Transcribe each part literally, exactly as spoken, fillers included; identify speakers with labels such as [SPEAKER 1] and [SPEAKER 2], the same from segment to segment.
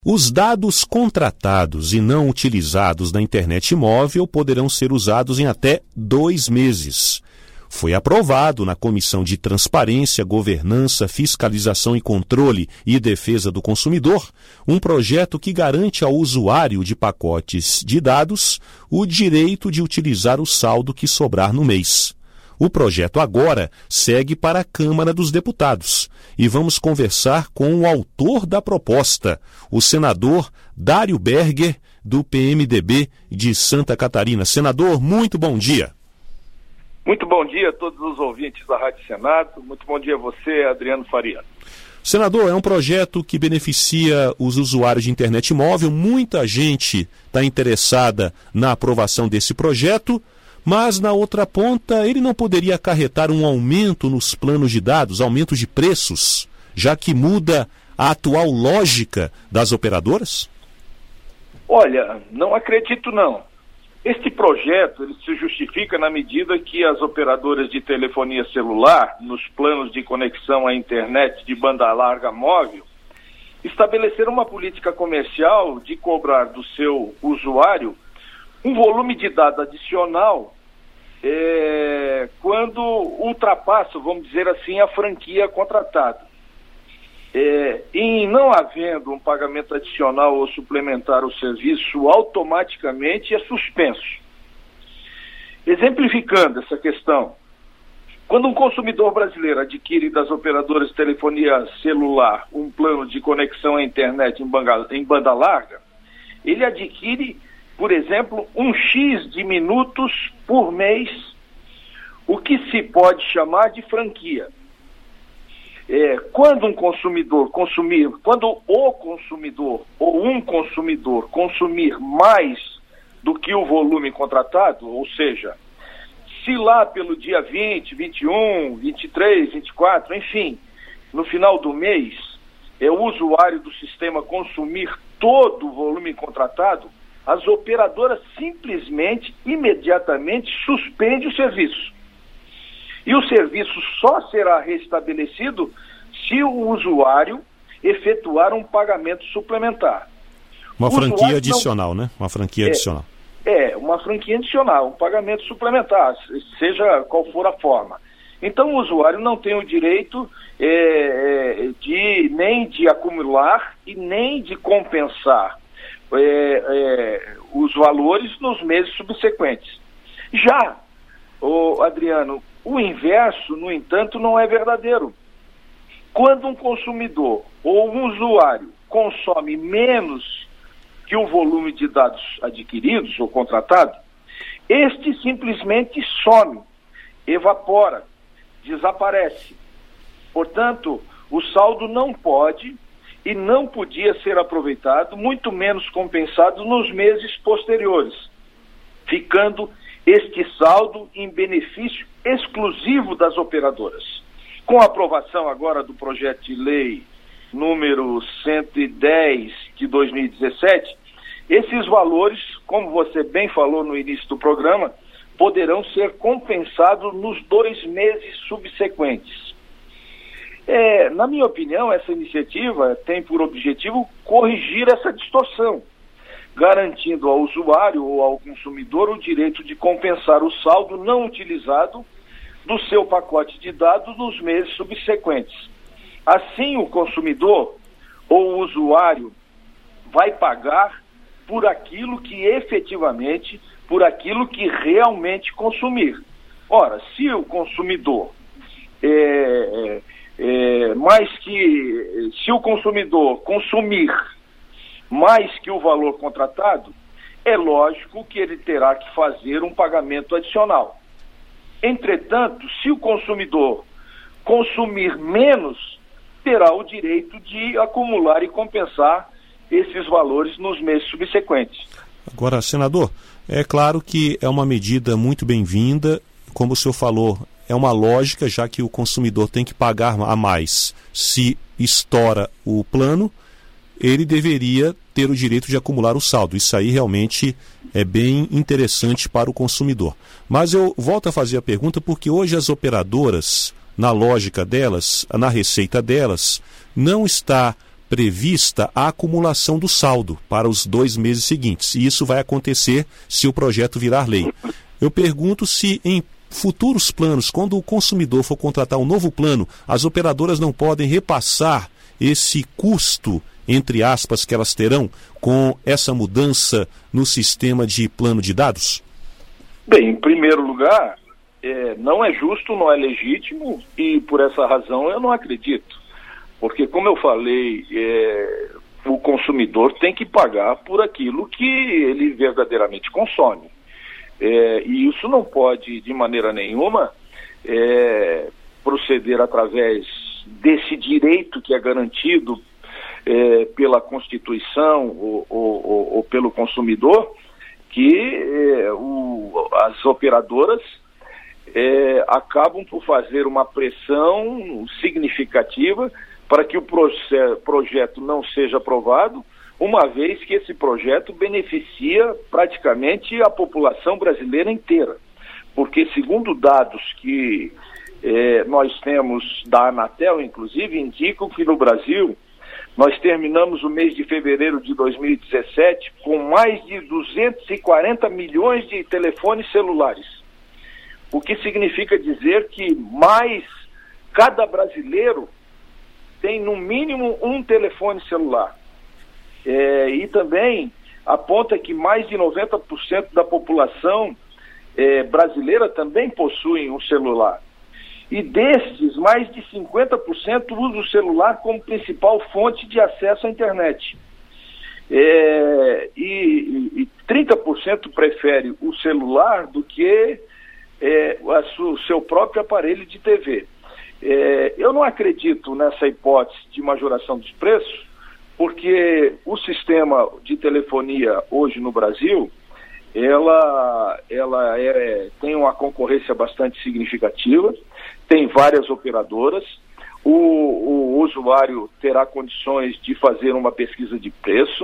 [SPEAKER 1] Os dados contratados e não utilizados na internet móvel poderão ser usados em até dois meses. Foi aprovado na Comissão de Transparência, Governança, Fiscalização e Controle e Defesa do Consumidor um projeto que garante ao usuário de pacotes de dados o direito de utilizar o saldo que sobrar no mês. O projeto agora segue para a Câmara dos Deputados e vamos conversar com o autor da proposta, o senador Dário Berger, do P M D B de Santa Catarina. Senador, muito bom dia.
[SPEAKER 2] Muito bom dia a todos os ouvintes da Rádio Senado. Muito bom dia a você, Adriano Faria.
[SPEAKER 1] Senador, é um projeto que beneficia os usuários de internet móvel. Muita gente está interessada na aprovação desse projeto, mas na outra ponta ele não poderia acarretar um aumento nos planos de dados, aumento de preços, já que muda a atual lógica das operadoras?
[SPEAKER 2] Olha, não acredito não. Este projeto ele se justifica na medida que as operadoras de telefonia celular, nos planos de conexão à internet de banda larga móvel, estabeleceram uma política comercial de cobrar do seu usuário um volume de dados adicional é, quando ultrapassa, vamos dizer assim, a franquia contratada. É, em não havendo um pagamento adicional ou suplementar o serviço, automaticamente é suspenso. Exemplificando essa questão, quando um consumidor brasileiro adquire das operadoras de telefonia celular um plano de conexão à internet em banda, em banda larga, ele adquire, por exemplo, um X de minutos por mês, o que se pode chamar de franquia. É, quando um consumidor consumir, quando o consumidor ou um consumidor consumir mais do que o volume contratado, ou seja, se lá pelo dia vinte, vinte e um, vinte e três, vinte e quatro, enfim, no final do mês, é o usuário do sistema consumir todo o volume contratado, as operadoras simplesmente, imediatamente, suspendem o serviço. E o serviço só será restabelecido se o usuário efetuar um pagamento suplementar.
[SPEAKER 1] Uma
[SPEAKER 2] o
[SPEAKER 1] franquia adicional, não... né? Uma franquia
[SPEAKER 2] é,
[SPEAKER 1] adicional.
[SPEAKER 2] É, uma franquia adicional, um pagamento suplementar, seja qual for a forma. Então o usuário não tem o direito é, de nem de acumular e nem de compensar É, é, os valores nos meses subsequentes. Já, ô, Adriano, o inverso, no entanto, não é verdadeiro. Quando um consumidor ou um usuário consome menos que o volume de dados adquiridos ou contratado, este simplesmente some, evapora, desaparece. Portanto, o saldo não pode e não podia ser aproveitado, muito menos compensado nos meses posteriores, ficando este saldo em benefício exclusivo das operadoras. Com a aprovação agora do projeto de lei número cento e dez de dois mil e dezessete, esses valores, como você bem falou no início do programa, poderão ser compensados nos dois meses subsequentes. É, na minha opinião, essa iniciativa tem por objetivo corrigir essa distorção, garantindo ao usuário ou ao consumidor o direito de compensar o saldo não utilizado do seu pacote de dados nos meses subsequentes. Assim, o consumidor ou o usuário vai pagar por aquilo que efetivamente, por aquilo que realmente consumir. Ora, se o consumidor é, é, mais que se o consumidor consumir mais que o valor contratado, é lógico que ele terá que fazer um pagamento adicional. Entretanto, se o consumidor consumir menos, terá o direito de acumular e compensar esses valores nos meses subsequentes.
[SPEAKER 1] Agora, senador, é claro que é uma medida muito bem-vinda, como o senhor falou, é uma lógica, já que o consumidor tem que pagar a mais se estoura o plano, ele deveria ter o direito de acumular o saldo. Isso aí realmente é bem interessante para o consumidor. Mas eu volto a fazer a pergunta porque hoje as operadoras, na lógica delas, na receita delas, não está prevista a acumulação do saldo para os dois meses seguintes. E isso vai acontecer se o projeto virar lei. Eu pergunto se em futuros planos, quando o consumidor for contratar um novo plano, as operadoras não podem repassar esse custo, entre aspas, que elas terão com essa mudança no sistema de plano de dados?
[SPEAKER 2] Bem, em primeiro lugar, é, não é justo, não é legítimo e por essa razão eu não acredito. Porque, como eu falei, é, o consumidor tem que pagar por aquilo que ele verdadeiramente consome. É, e isso não pode, de maneira nenhuma, é, proceder através desse direito que é garantido é, pela Constituição ou, ou, ou, ou pelo consumidor, que é, o, as operadoras é, acabam por fazer uma pressão significativa para que o projeto não seja aprovado, uma vez que esse projeto beneficia praticamente a população brasileira inteira. Porque, segundo dados que eh, nós temos da Anatel, inclusive, indicam que no Brasil nós terminamos o mês de fevereiro de dois mil e dezessete com mais de duzentos e quarenta milhões de telefones celulares. O que significa dizer que mais cada brasileiro tem no mínimo um telefone celular. É, e também aponta que mais de noventa por cento da população é, brasileira também possui um celular. E desses, mais de cinquenta por cento usam o celular como principal fonte de acesso à internet. É, e, e trinta por cento prefere o celular do que é, o seu próprio aparelho de T V. É, eu não acredito nessa hipótese de majoração dos preços, porque o sistema de telefonia hoje no Brasil, ela, ela é, tem uma concorrência bastante significativa, tem várias operadoras, o, o usuário terá condições de fazer uma pesquisa de preço,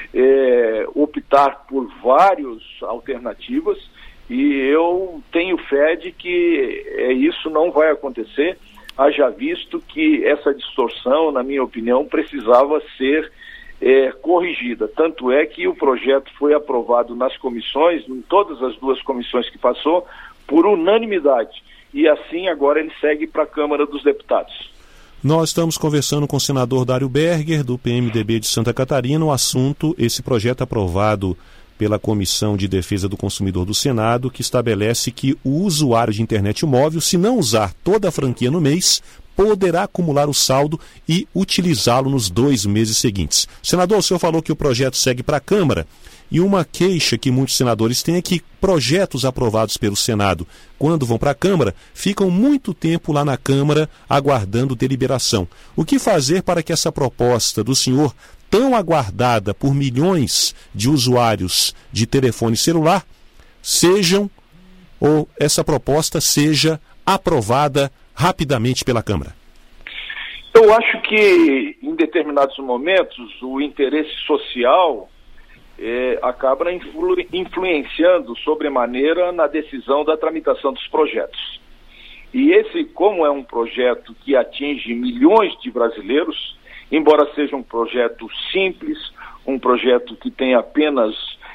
[SPEAKER 2] é, optar por várias alternativas, e eu tenho fé de que é, isso não vai acontecer, haja visto que essa distorção, na minha opinião, precisava ser é, corrigida. Tanto é que o projeto foi aprovado nas comissões, em todas as duas comissões que passou, por unanimidade. E assim agora ele segue para a Câmara dos Deputados.
[SPEAKER 1] Nós estamos conversando com o senador Dário Berger, do P M D B de Santa Catarina, o assunto, esse projeto aprovado pela Comissão de Defesa do Consumidor do Senado, que estabelece que o usuário de internet móvel, se não usar toda a franquia no mês, poderá acumular o saldo e utilizá-lo nos dois meses seguintes. Senador, o senhor falou que o projeto segue para a Câmara, e uma queixa que muitos senadores têm é que projetos aprovados pelo Senado, quando vão para a Câmara, ficam muito tempo lá na Câmara aguardando deliberação. O que fazer para que essa proposta do senhor, tão aguardada por milhões de usuários de telefone celular, sejam, ou essa proposta seja aprovada rapidamente pela Câmara?
[SPEAKER 2] Eu acho que, em determinados momentos, o interesse social é, acaba influ, influenciando sobremaneira na decisão da tramitação dos projetos. E esse, como é um projeto que atinge milhões de brasileiros, embora seja um projeto simples, um projeto que tem apenas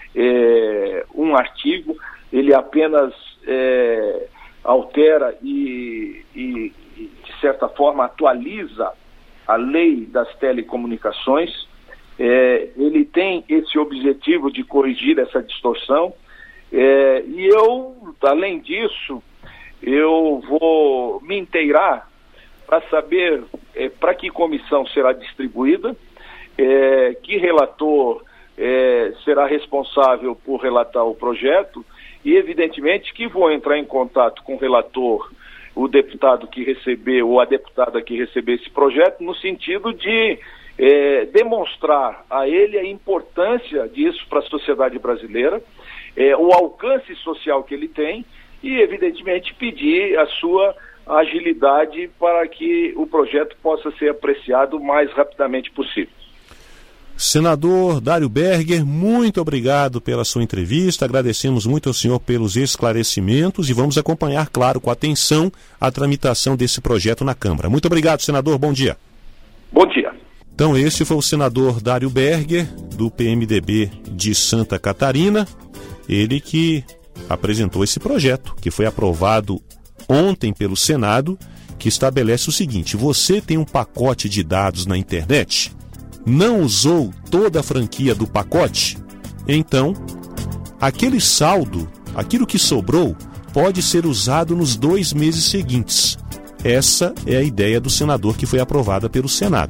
[SPEAKER 2] é, um artigo, ele apenas é, altera e, e, e, de certa forma, atualiza a lei das telecomunicações. É, ele tem esse objetivo de corrigir essa distorção. É, e eu, além disso, eu vou me inteirar para saber é, para que comissão será distribuída, é, que relator é, será responsável por relatar o projeto e, evidentemente, que vou entrar em contato com o relator, o deputado que recebeu ou a deputada que recebeu esse projeto, no sentido de é, demonstrar a ele a importância disso para a sociedade brasileira, é, o alcance social que ele tem e, evidentemente, pedir a sua agilidade para que o projeto possa ser apreciado o mais rapidamente possível.
[SPEAKER 1] Senador Dário Berger, muito obrigado pela sua entrevista, agradecemos muito ao senhor pelos esclarecimentos e vamos acompanhar, claro, com atenção a tramitação desse projeto na Câmara. Muito obrigado, senador, bom dia.
[SPEAKER 2] Bom dia.
[SPEAKER 1] Então este foi o senador Dário Berger, do P M D B de Santa Catarina, ele que apresentou esse projeto, que foi aprovado ontem pelo Senado, que estabelece o seguinte: você tem um pacote de dados na internet, não usou toda a franquia do pacote, então aquele saldo, aquilo que sobrou, pode ser usado nos dois meses seguintes. Essa é a ideia do senador que foi aprovada pelo Senado.